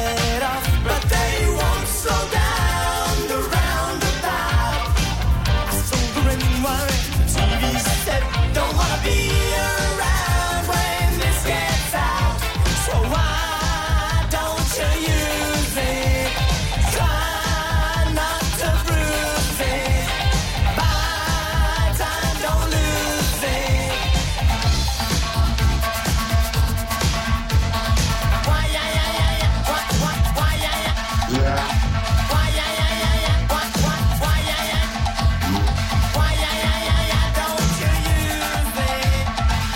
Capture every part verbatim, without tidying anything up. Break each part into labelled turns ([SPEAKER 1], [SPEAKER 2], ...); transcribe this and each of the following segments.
[SPEAKER 1] head off, but they won't slow down the roundabout. I sold the ring wire, the T V set, don't wanna be around when this gets out. So why don't you use it? Try not to bruise it. Buy time, don't lose it. Why, yeah, yeah, yeah, yeah. What, what, why, yeah, yeah.
[SPEAKER 2] Yeah.
[SPEAKER 1] Why, yeah, yeah, yeah, yeah. What, what, why, yeah, yeah. Why, yeah, yeah, yeah, yeah. Don't you use it.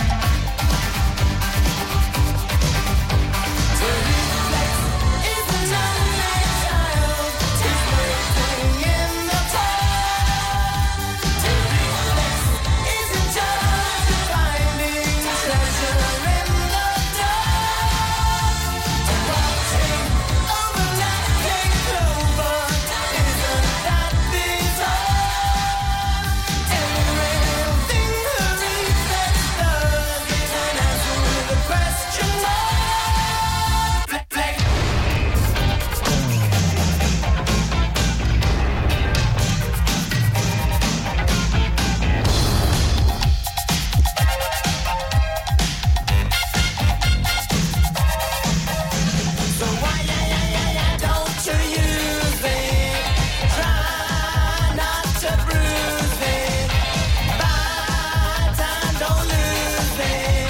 [SPEAKER 1] To reflex is an only child. Tis waiting in the dark. To reflex is in charge of finding treasure in the dark. To watching overlapping clover, isn't that bizarre? Everything the reflex does is an answer with a question mark. Flex, flex. So why, yeah, yeah, yeah, yeah, don't you use it? Try not to bruise it. Buy time, don't lose it.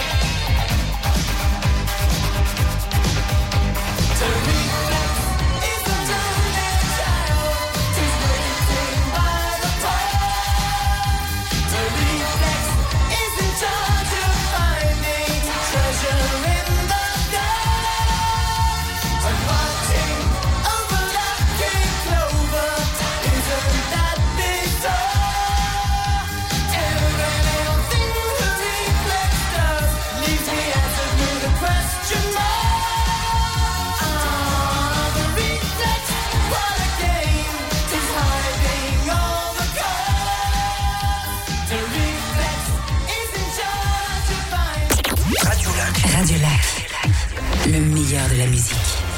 [SPEAKER 1] To reflex is a lonely child. Tis waiting by the park. To reflex is in charge of finding treasure in the dark. And watching overlapping clover, isn't that bizarre? Everything the reflex does leaves me answered with a question mark. Ah, the reflex, what a game! 'Tis hiding all the cards. The reflex is in charge of finding.
[SPEAKER 3] Radio Lac.
[SPEAKER 4] Radio Lac, le meilleur de la musique.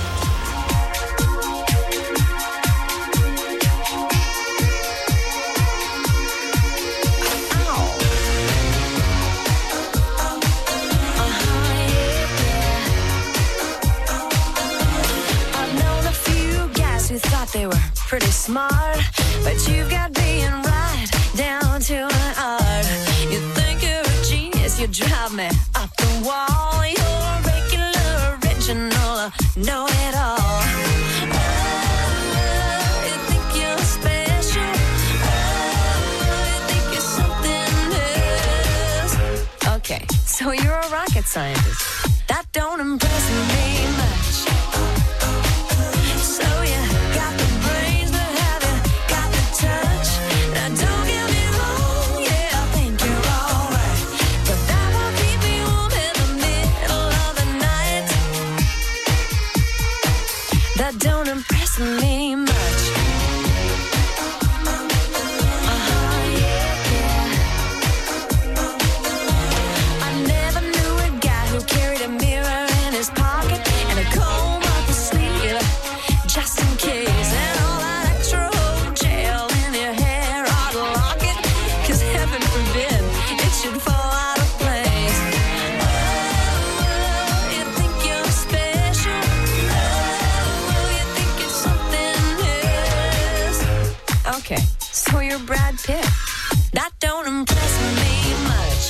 [SPEAKER 5] I've known a few guys who thought they were pretty smart, but you've got being right down to an art. You think you're a genius, you drive me up the wall. You're regular, original, know it all. Oh, you think you're special. Oh, you think you're something else. Okay, so you're a rocket scientist. That don't impress me much. So you got the brains, but have you got the touch? Now don't get me wrong, yeah, I think you're alright, but that won't keep me warm in the middle of the night. That don't impress me much. Uh-huh, yeah, yeah. I never knew a guy who carried a mirror in his pocket and a comb up his sleeve, just in case. And all that extra gel in your hair ought to lock it, 'cause heaven forbid it should fall out of place. Oh, you think you're special. Oh, you think you're something else. Okay, so you're Brad Pitt. That don't impress me much.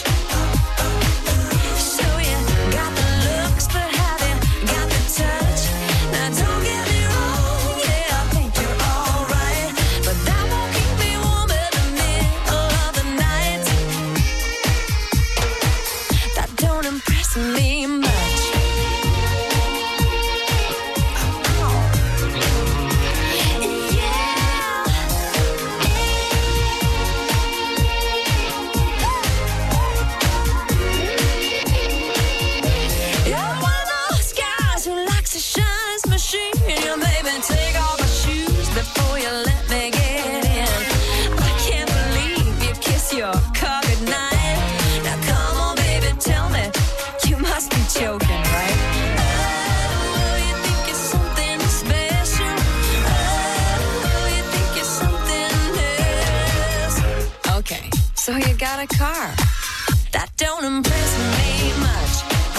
[SPEAKER 5] So you got the looks, but have you got the touch? Now don't get me wrong, yeah, I think you're alright, but that won't keep me warm in the middle of the night. That don't impress me much. Oh. Yeah. toy car. That don't impress me much.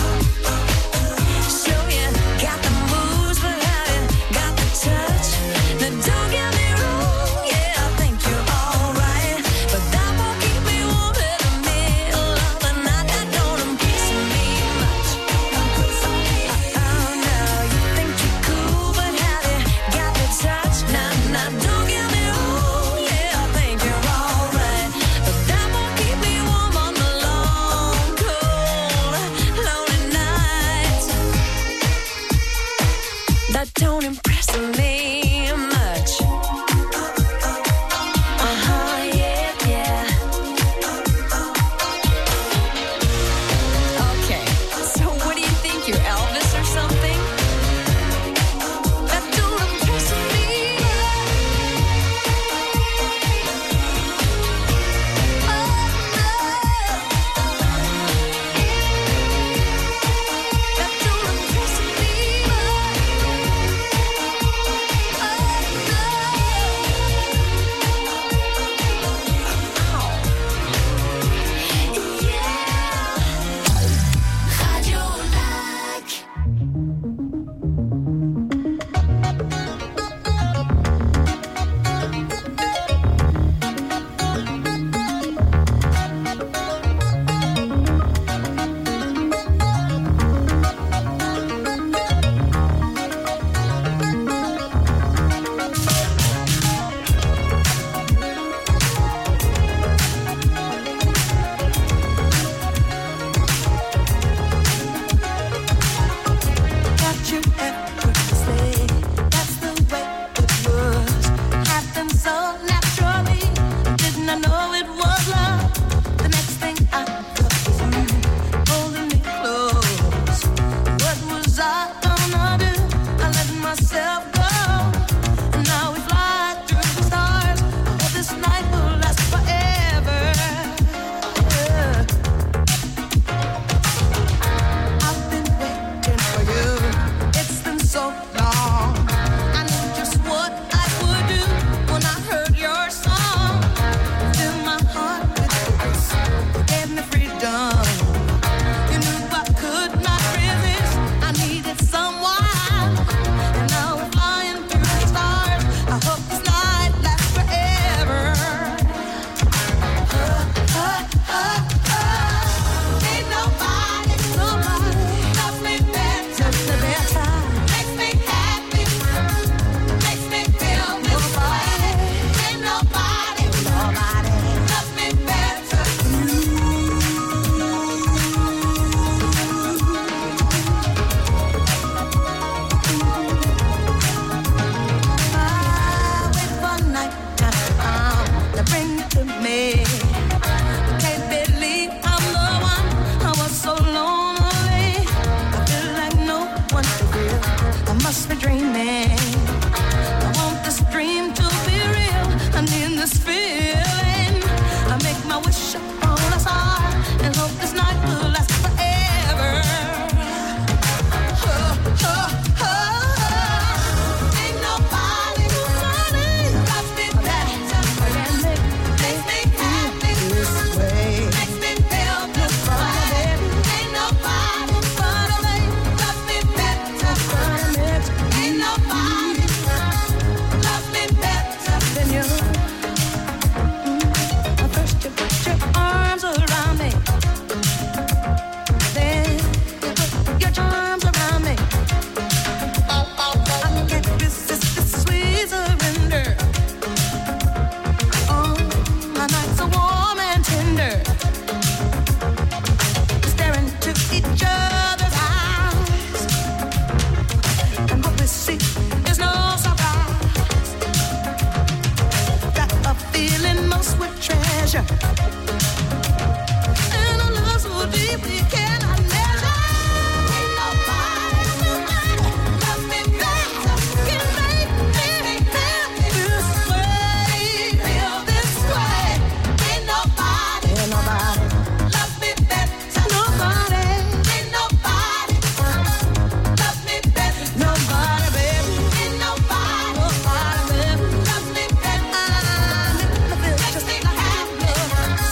[SPEAKER 5] So you got the moves, but have you got the touch? Now don't get me wrong, yeah, I think you're alright, but that won't keep me warm in the middle of the night. That don't impress me much. Oh no, you think you're cool, but have you got the touch? Now, now don't get me wrong, yeah, I think you're alright, but that won't keep me warm on the long, cold, lonely nights. That don't impress me much. Uh-huh, yeah, yeah. Okay, so what do you think, you're Elvis or something? That don't impress me. Oh, no. That don't impress me. What you ever say, that's the way it was. Happened so naturally, didn't I know it was love? The next thing I thought was you holding me close. What was I gonna do? I let myself go, and now we fly through the stars. I hope this night will last forever. Yeah. I've been waiting for you. It's been so long. I knew just what I would do when I heard your song. Fill my heart with grace. Gave me freedom. You knew I could not resist. I needed someone. And now we're flying through the stars. I hope this night lasts forever. Uh, uh, uh, uh. Ain't nobody, nobody loves me better. Makes me happy, makes me feel this way. Ain't nobody, nobody loves me better. I wait for night time to bring you to me. Can't believe I'm the one. I was so lonely. I feel like no one is real. I must be dreaming. I want this dream to be real. I need this feeling. I make my wish upon a star and hope this night will last forever. Oh, oh, oh, oh. Ain't nobody, nobody loves me better. Makes me happy this way. Makes me feel this way. Ain't nobody, nobody loves me better. Ain't nobody loves me better than you. Mm. First you put your arms around me, then you put your charms around me. I can't resist this sweet surrender. Oh, my nights are warm and tender. Staring into each other's eyes, and what we see is no surprise. Got a feeling most would treasure, and a love so deep we cannot measure. Ain't nobody, nobody loves me better. Can make me feel this way, feel this way. Ain't nobody, ain't nobody loves me better. Nobody, ain't nobody loves me better. Nobody, baby, ain't nobody, nobody, baby loves me better. Makes me feel just happy.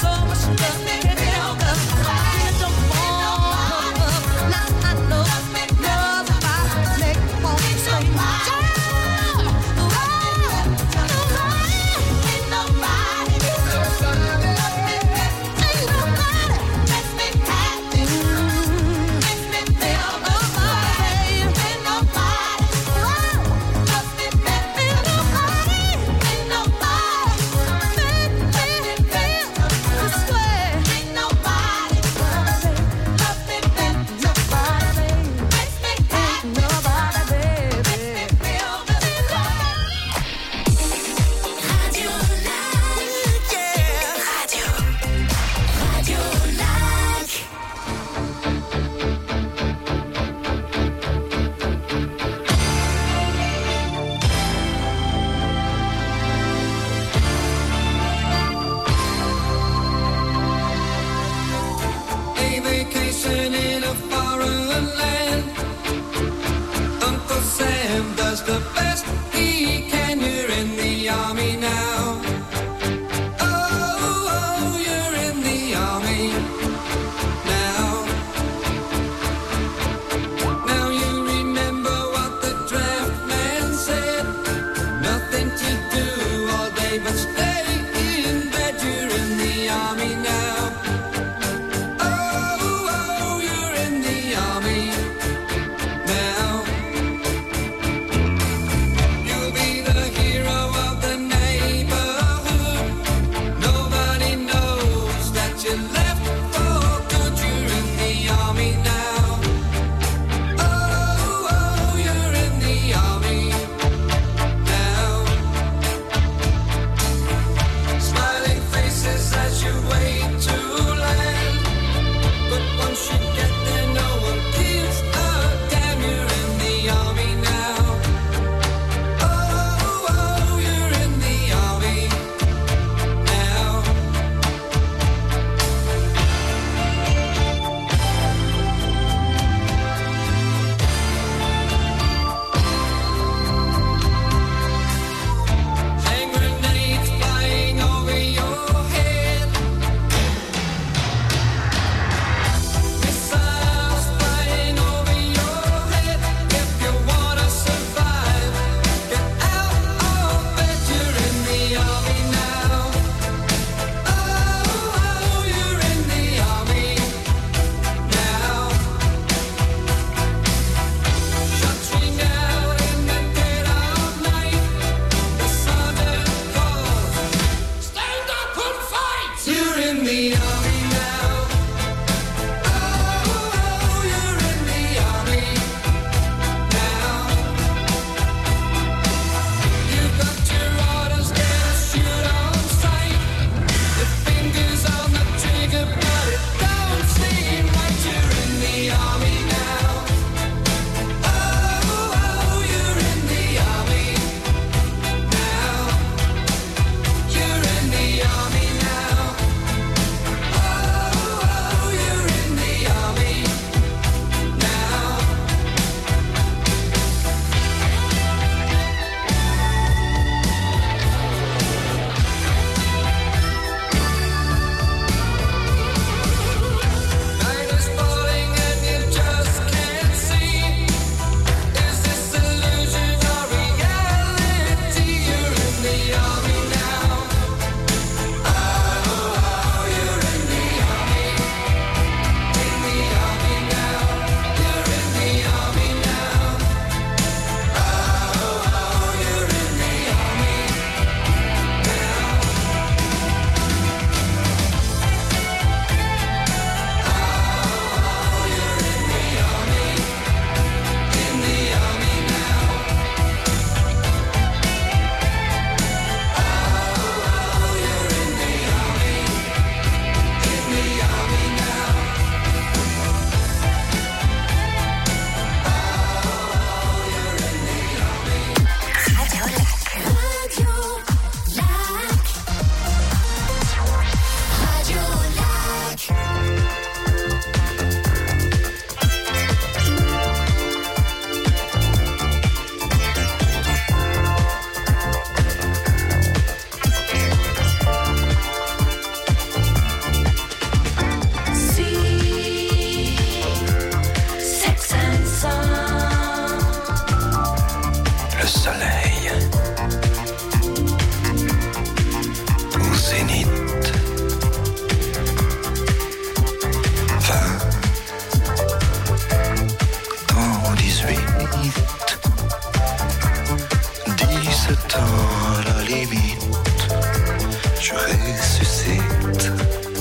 [SPEAKER 2] le temps à la limite, je ressuscite.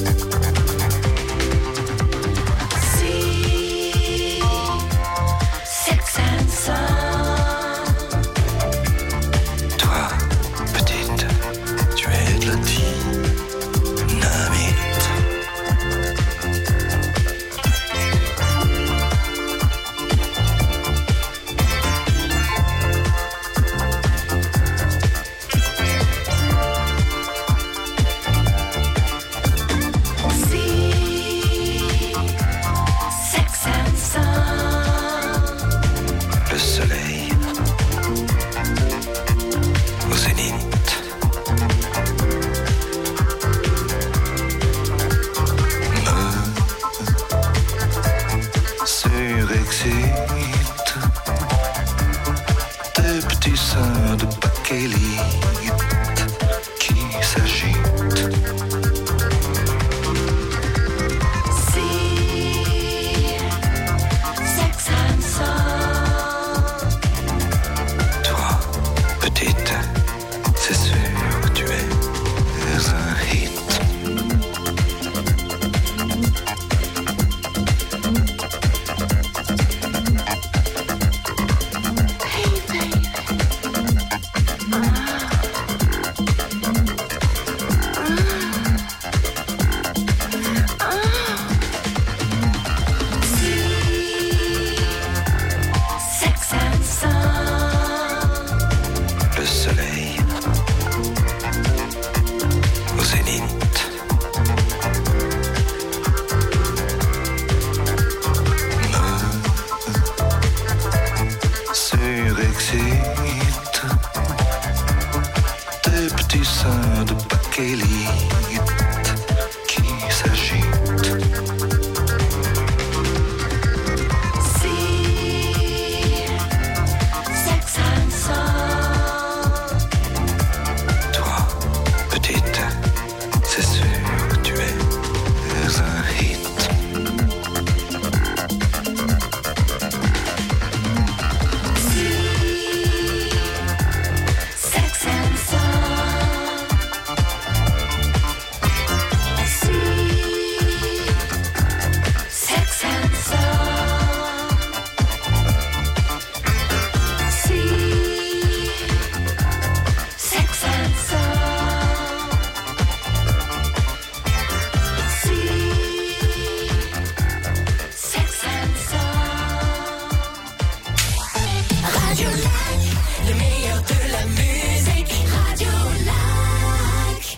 [SPEAKER 5] See, Sex and Sound.
[SPEAKER 2] Toi, petite, tu es de la dynamite. Le soleil au zénith. Me surexcite. Des petits seins de bakélite qui s'agitent.
[SPEAKER 5] See, Sex and Sound.
[SPEAKER 2] Toi, petite, c'est sûr, tu es un hit.
[SPEAKER 5] Sex and Sound.
[SPEAKER 2] Le soleil au zénith. Me surexcite. Des petits seins de bakélite qui s'agitent.
[SPEAKER 5] See, Sex and Sound.
[SPEAKER 2] Toi, petite, c'est sûr, tu es un hit.
[SPEAKER 5] Sex and Sound. See, Sex and Sound. See, Sex and Sound. See, Sex and Sound. Radio Lac, le meilleur de la musique. Radio Lac.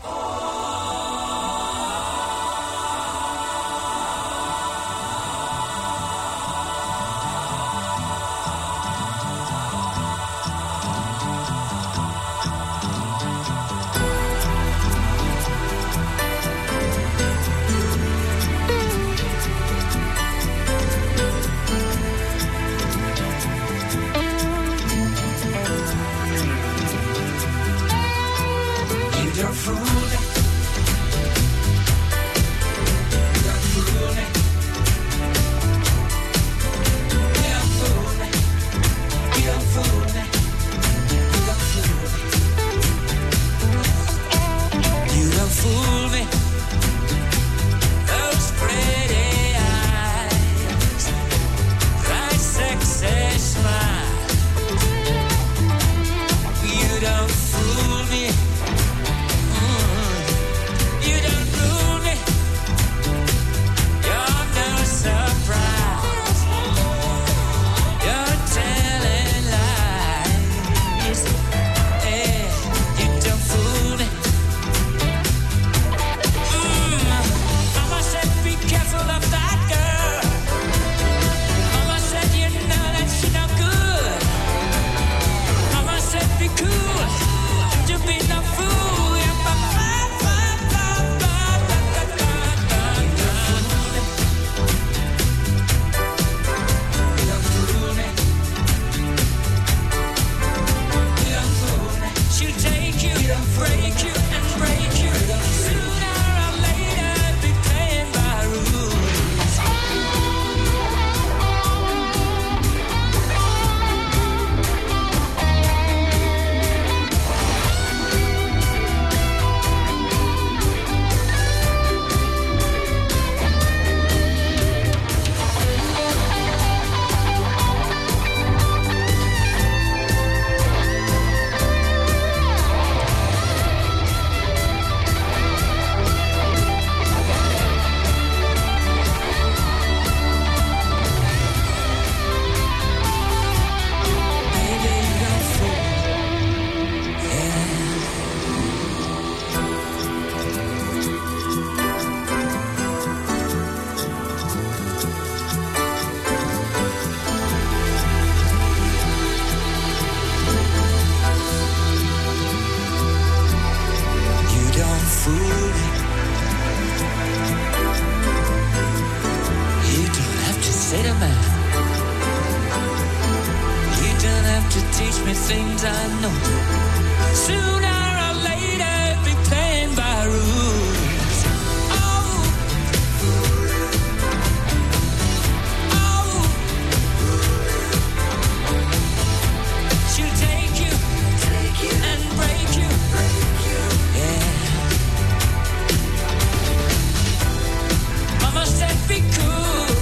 [SPEAKER 3] You don't fool me. Those pretty eyes, that sexy smile. You don't fool me. Mm. You don't fool me. You're no surprise. You're telling lies. Hey, you don't fool me. Mama said be careful of that girl. Mama said you know that she no good. Mama said be cool. things I know. Sooner or later, be playing by rules. Oh, oh, she'll take you, take you and break you, break you. Yeah. Mama said be cool.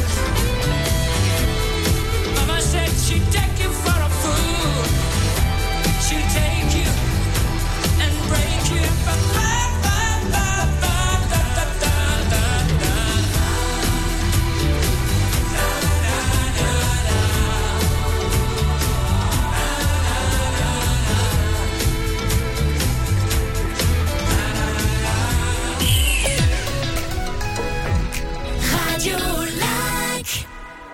[SPEAKER 3] Mama said she'd take you for a fool. She'll take you and break you. Ba, ba, ba, ba, ba, da, da, da, da, da.
[SPEAKER 5] Radio Lac.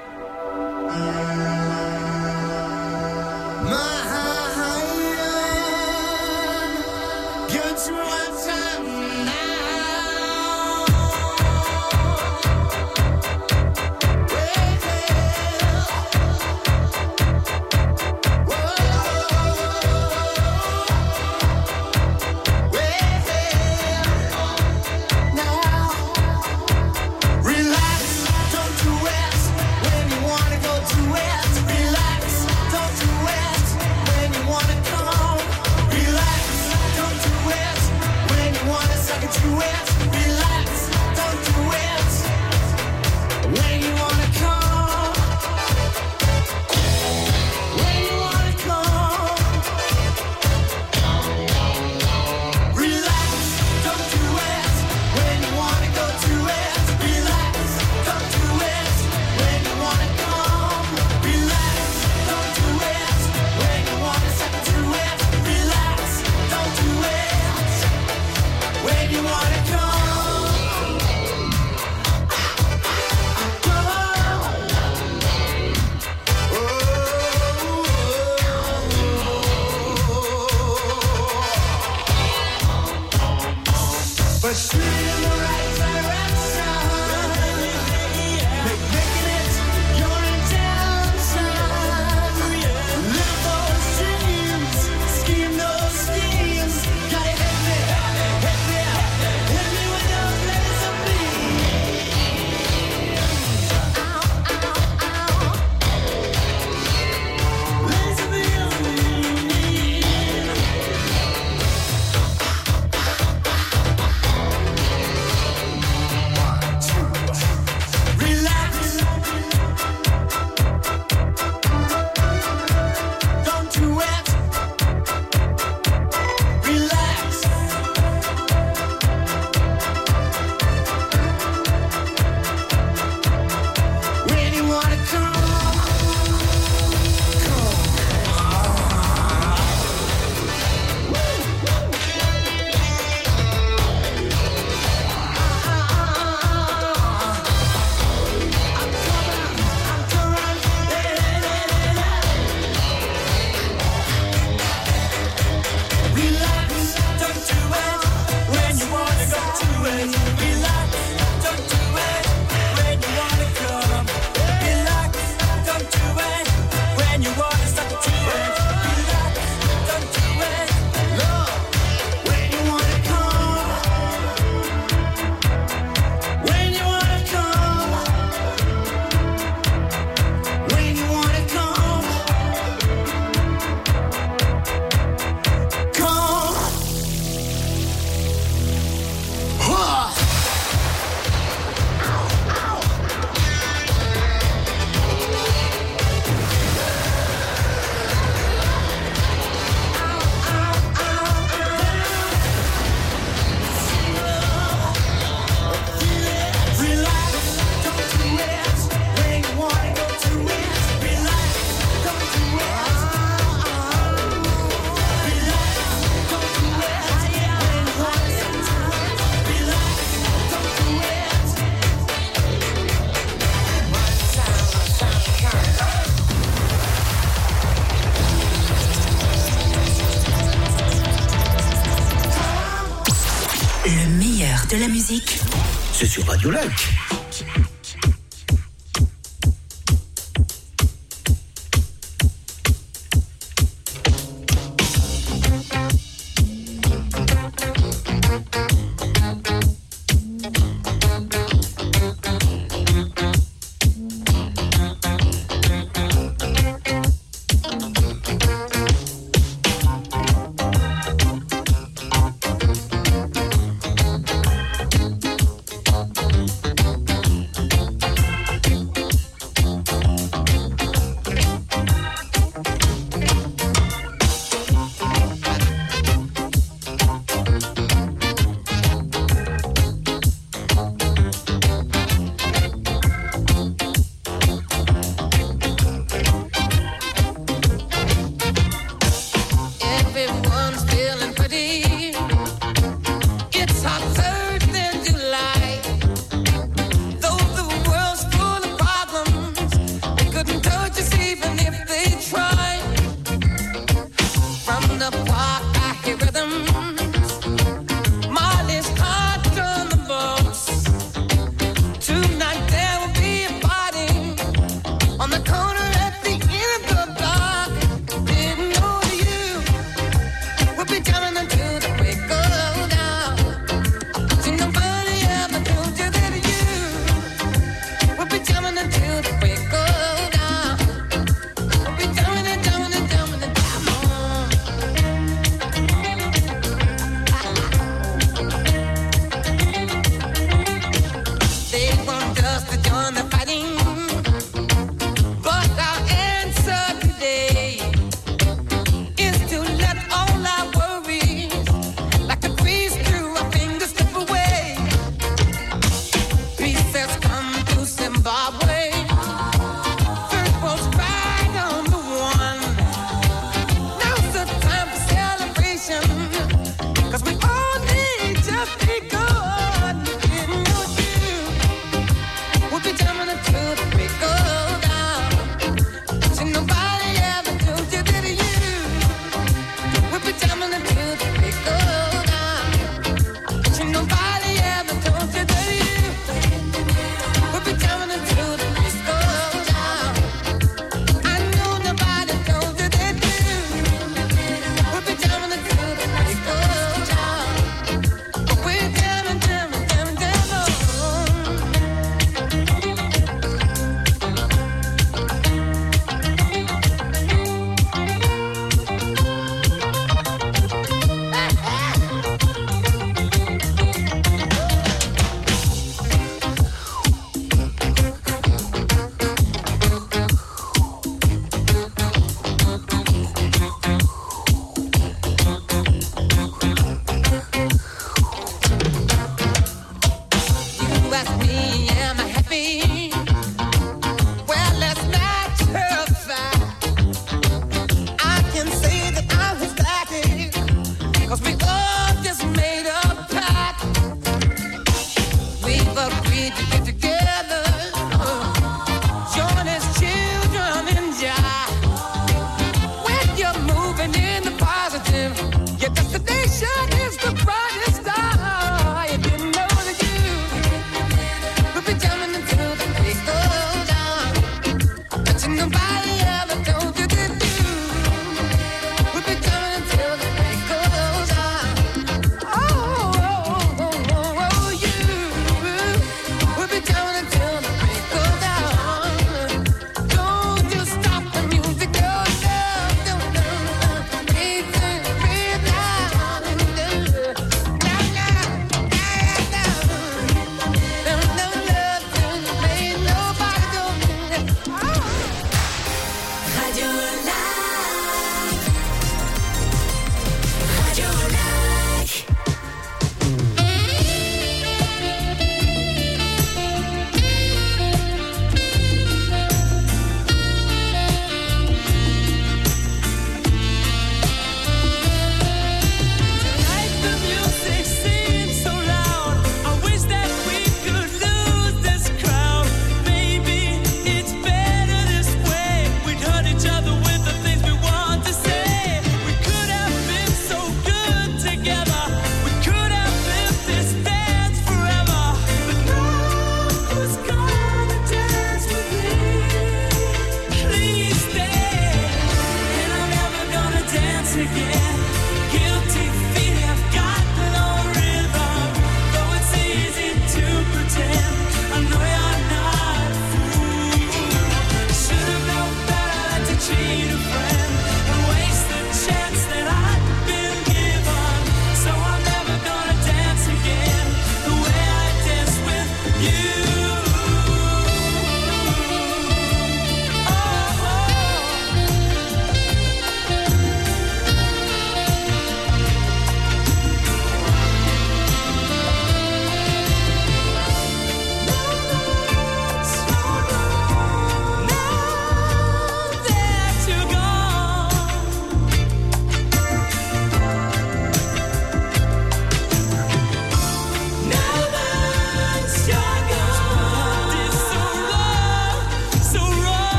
[SPEAKER 4] de la musique,
[SPEAKER 6] c'est sur Radio Lac.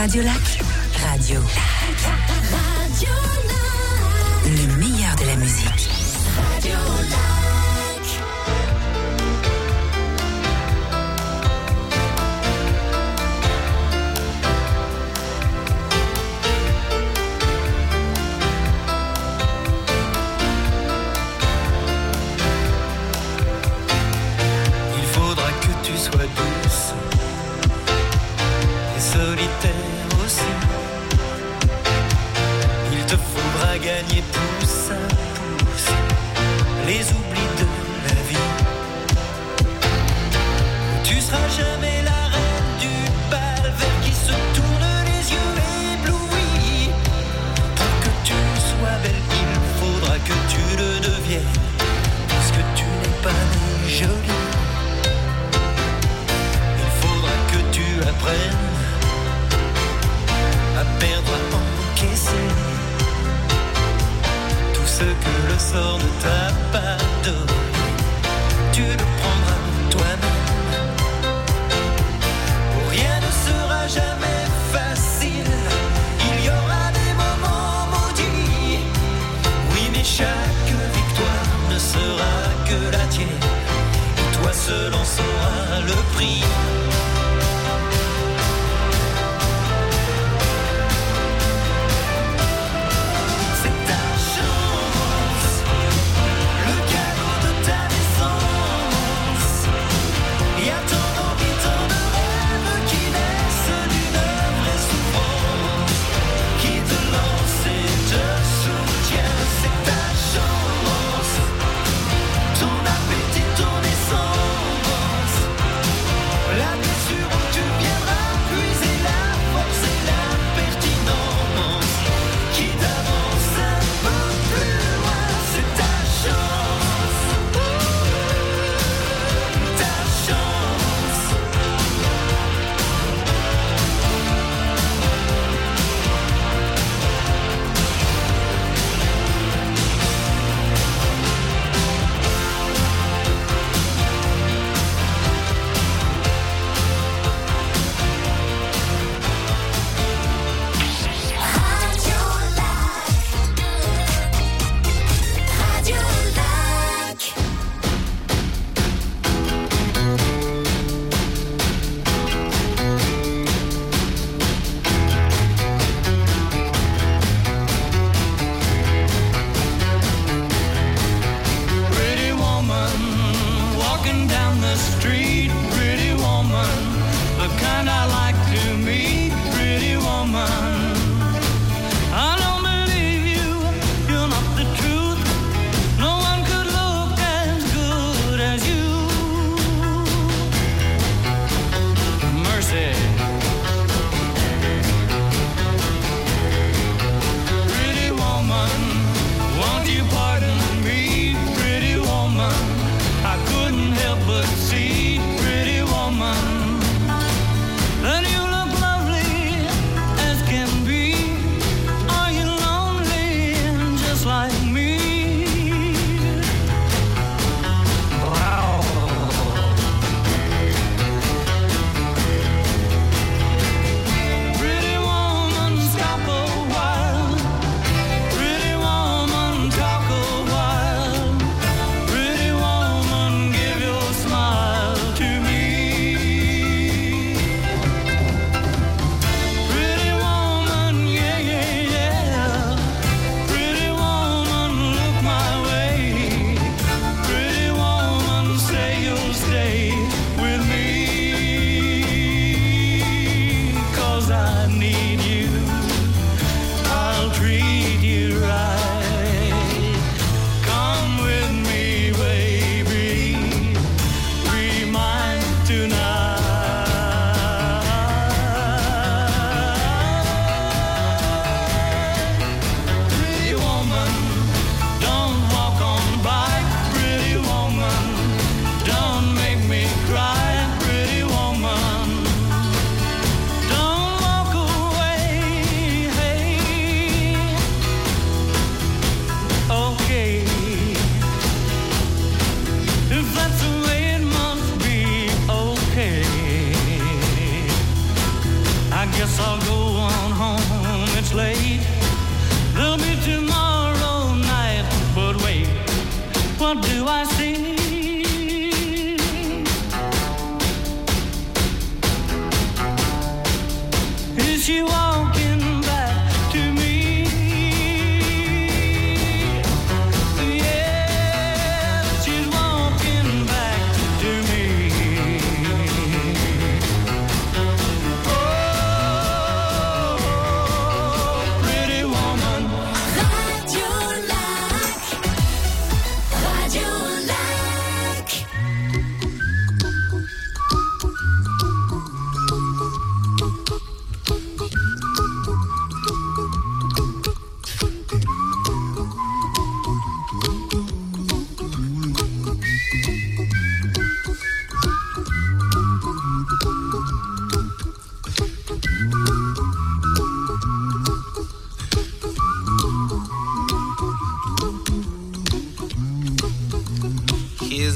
[SPEAKER 4] Radio Lac. Radio.
[SPEAKER 5] Radio Lac.
[SPEAKER 4] Le meilleur de la musique.
[SPEAKER 5] Radio Lac.
[SPEAKER 2] Il faudra que tu sois douce et solitaire aussi. Il te faudra gagner pouce à pouce les oublis de la vie. Tu seras jamais la reine du bal vers qui se tournent les yeux éblouis. Pour que tu sois belle, il faudra que tu le deviennes, puisque tu n'es pas née jolie. Il faudra que tu apprennes à perdre, à encaisser tout ce que le sort ne t'a pas donné. Tu le prendras toi-même.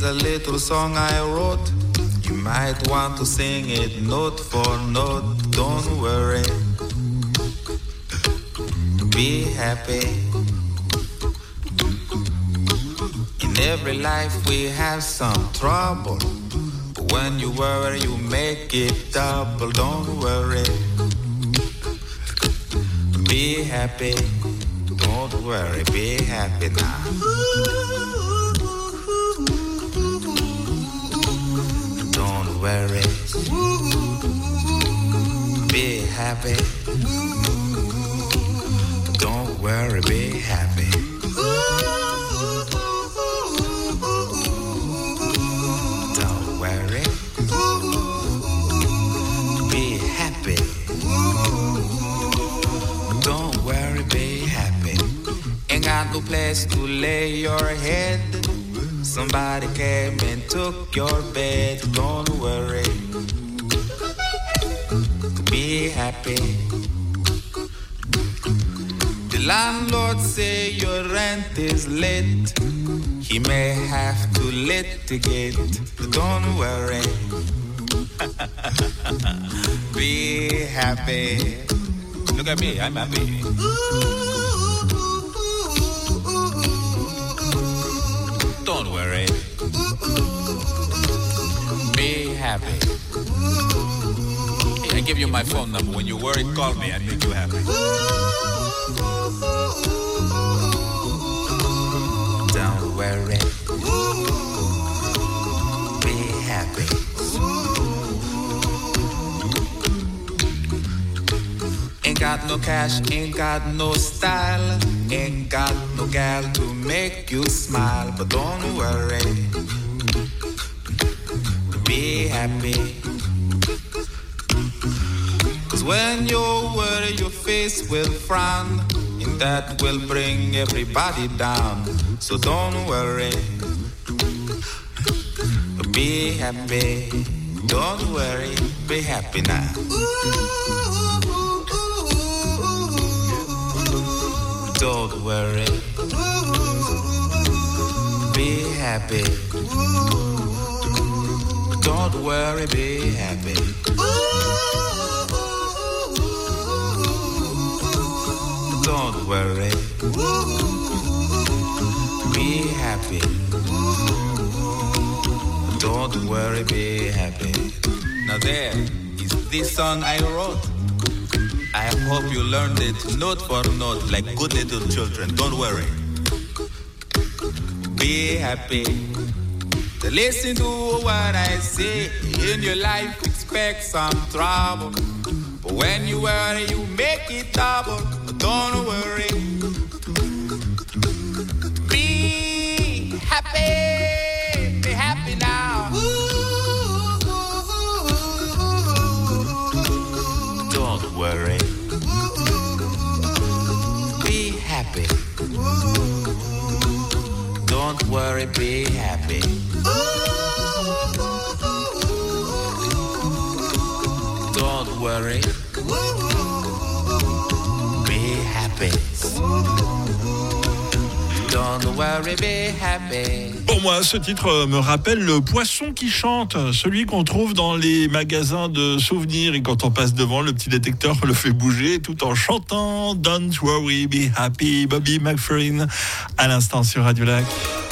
[SPEAKER 6] a little song I wrote. You might want to sing it note for note. Don't worry. Be happy. In every life we have some trouble. But when you worry, you make it double. Don't worry. Be happy. Don't worry. Be happy now. Don't worry. Be happy. Don't worry, be happy. Don't worry. Be happy. Don't worry, be happy. Ain't got no place to lay your head. Somebody came and took your bed. Don't worry. Be happy. The landlord say your rent is late. He may have to litigate. Don't worry. Be happy. Look at me, I'm happy. Don't worry. Be happy. Hey, I give you my phone number. When you worry, call me. I make you happy. Don't worry. Be happy. Ain't got no cash, ain't got no style. Ain't got no gal to make you smile. But don't worry. Be happy. Cause when you worry, your face will frown. And that will bring everybody down. So don't worry. Be happy. Don't worry. Be happy now. Don't worry. Be happy. Don't worry, be happy. Don't worry. Be happy. Don't worry, be happy. Now there is this song I wrote. I hope you learned it note for note like good little children. Don't worry. Be happy. Listen to what I say. In your life, expect some trouble. But when you worry, you make it double. But don't worry. Be happy. Be happy now. Don't worry. Be happy. Don't worry, be happy. Don't worry. Be happy. Don't worry, be happy.
[SPEAKER 7] Pour moi, ce titre me rappelle le poisson qui chante, celui qu'on trouve dans les magasins de souvenirs. Et quand on passe devant, le petit détecteur le fait bouger tout en chantant Don't worry, be happy. Bobby McFerrin à l'instant sur Radio Lac.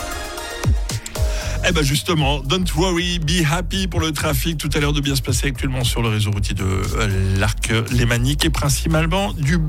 [SPEAKER 7] Eh ben justement, don't worry, be happy pour le trafic. Tout à l'heure de bien se passer actuellement sur le réseau routier de l'Arc lémanique et principalement du